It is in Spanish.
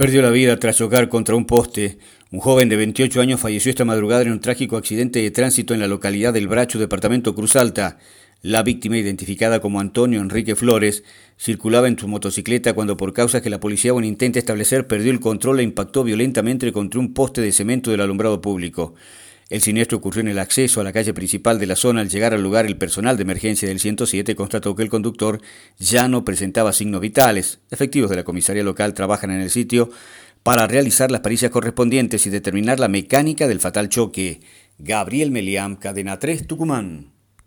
Perdió la vida tras chocar contra un poste. Un joven de 28 años falleció esta madrugada en un trágico accidente de tránsito en la localidad del Bracho, departamento Cruz Alta. La víctima, identificada como Antonio Enrique Flores, circulaba en su motocicleta cuando, por causas que la policía aún intenta establecer, perdió el control e impactó violentamente contra un poste de cemento del alumbrado público. El siniestro ocurrió en el acceso a la calle principal de la zona. Al llegar al lugar, el personal de emergencia del 107 constató que el conductor ya no presentaba signos vitales. Efectivos de la comisaría local trabajan en el sitio para realizar las pericias correspondientes y determinar la mecánica del fatal choque. Gabriel Meliam, Cadena 3, Tucumán.